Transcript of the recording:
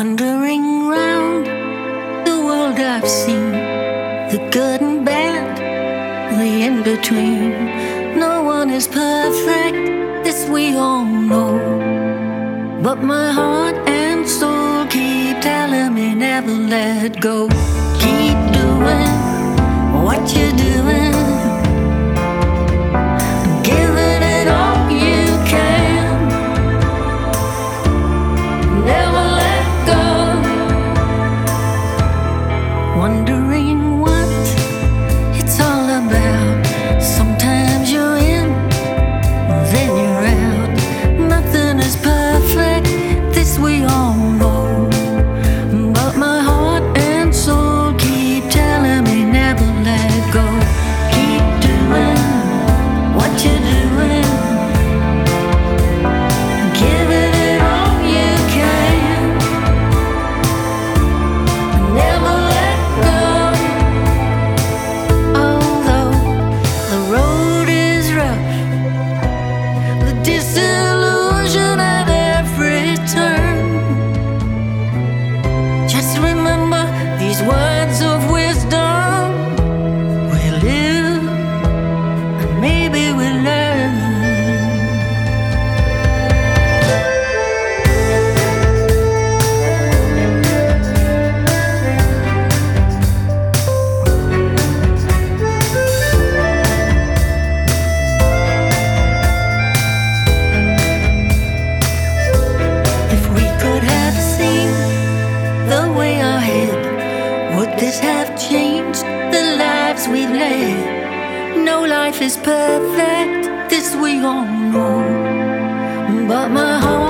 Wandering round the world I've seen, the good and bad, the in between. No one is perfect, this we all know. But my heart and soul keep telling me never let go. Keep doing what you're doing, giving it all you can. Never let go. Wondering what it's all about. Sometimes you're in, then you're out. Nothing is perfect, this we all know. But my heart and soul keep telling me never let go. Keep doing what you're doing, giving it all you can. Never let go. Although the road is rough, the disillusion at every turn, just remember these words of wisdom. We live and maybe we learn. If we could have seen the way ahead, would this have changed the lives we've led? No life is perfect, this we all know. But my heart